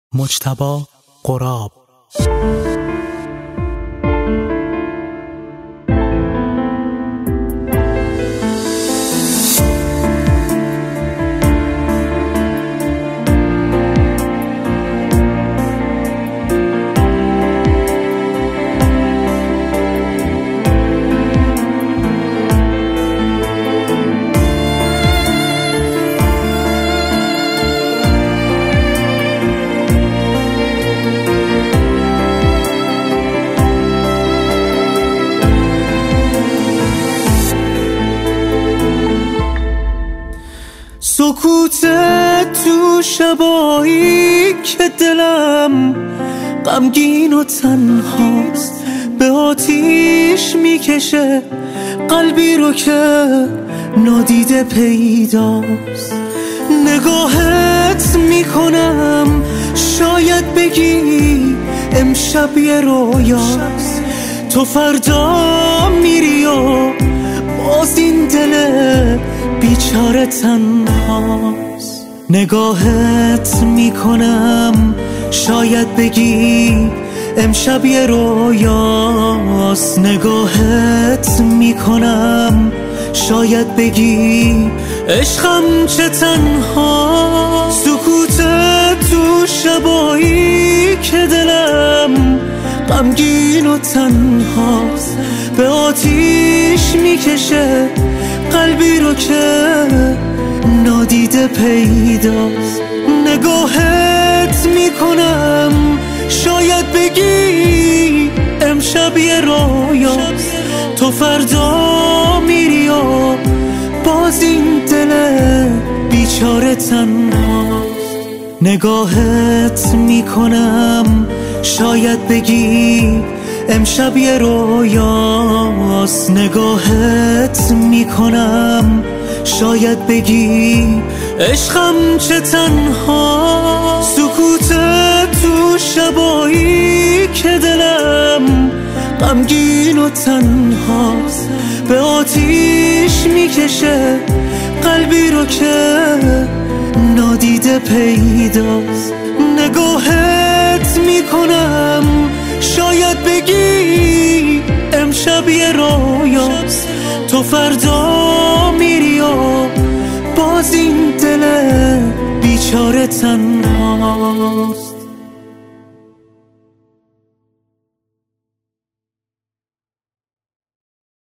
مجتبی قراب. سکوت تو شبایی که دلم غمگین و تنهاست، به آتیش میکشه قلبی رو که نادیده پیداست. نگاهت میکنم شاید بگی امشب یه رویاست، تو فردا میری و باز این دل بیچاره تنهاست. نگاهت میکنم شاید بگی امشب یه رویاست، نگاهت میکنم شاید بگی عشقم چه تنها. سکوت تو شبایی که دلم غمگین و تنهاست، به آتیش میکشه قلبی رو که نادیده پیداست. نگاهت میکنم شاید بگی امشب یه رویاست، تو فردا میری و باز این دل بیچاره تنهاست. نگاهت میکنم شاید بگی امشب یه رویاست، نگاهت میکنم شاید بگی عشقم چه تنها. سکوت تو شبایی که دلم غمگین و تنهاست، به آتیش میکشه قلبی رو که نادیده پیداست. نگاهت میکنم شاید بگی امشب یه رویاست، تو فردا میری و باز این دل بیچاره تنهاست.